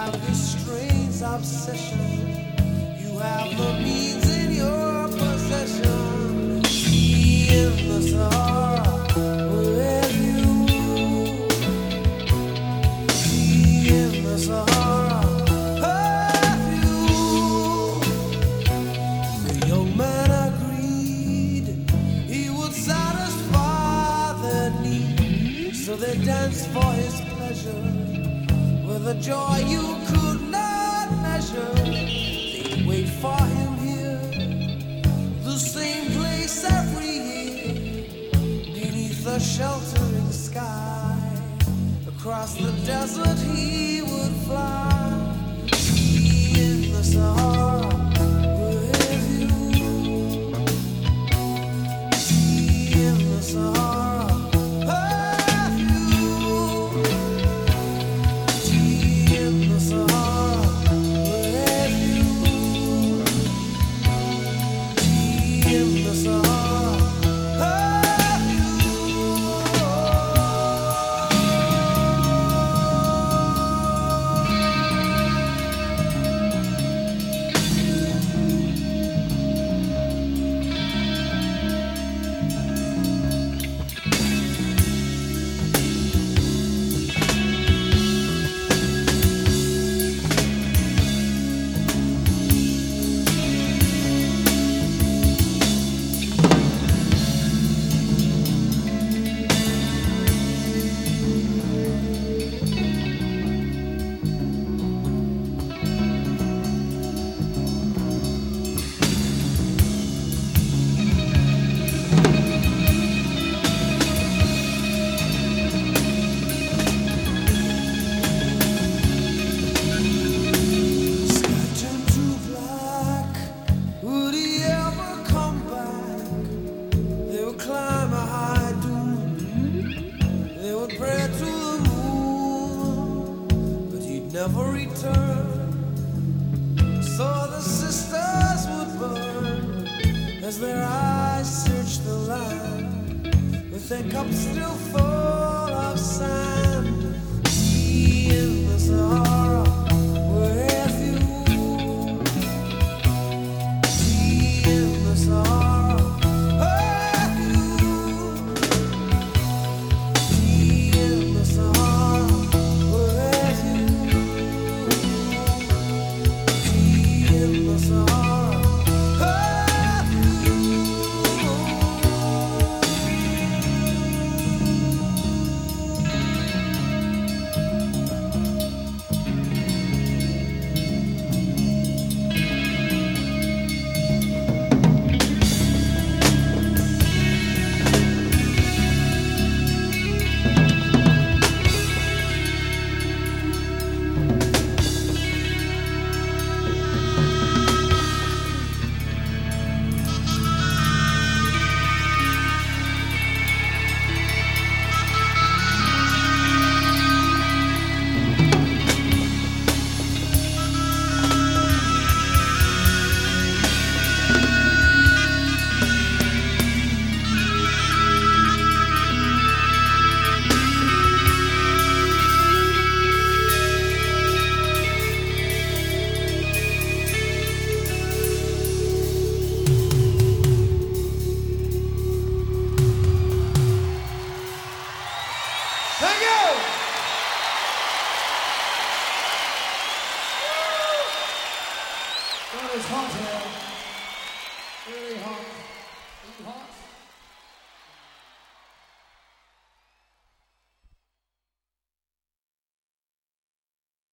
this strange obsession. You have the means in your possession. Be in the Sahara with you. Be in the Sahara with you. The young man agreed he would satisfy their need. So they danced for his pleasure with a joy you could not measure. They wait for him here, the same place every year, beneath the sheltering sky. Across the desert he would fly. Be in the Sahara with you. Be in the Sahara. Never return, so the sisters would burn as their eyes searched the land with their cups still full.